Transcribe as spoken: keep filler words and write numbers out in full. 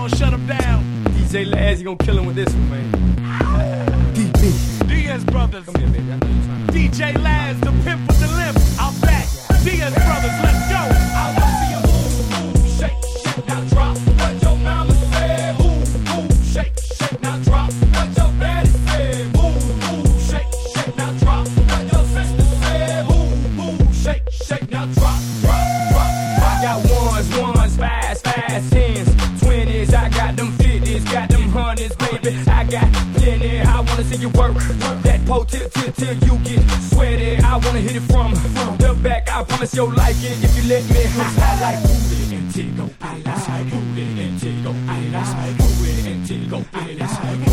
gonna shut him down. D J Laz, you gonna kill him with this one, man. D B. Diaz Brothers. Come here, baby. I know you're trying to. D J Laz, the pimp with the limp. I'm back. Diaz Brothers, let's go. I wanna see you move, move, shake, shake, now drop. What your mama said, move, move, shake, shake, now drop. What your daddy said, move, move, shake, shake, now drop. What your sister said, move, move, shake, shake, now drop, drop, drop, drop. I got ones, ones, fives, fives, tens, twenties. I got them fifties, got them hundreds, baby. I got plenty. I wanna see you work, work that pole till, till, till you get sweaty. I wanna hit it from, from the back. I promise you'll like it if you let me. I like booty and tickle. I like booty and tickle. I like booty and tickle. I like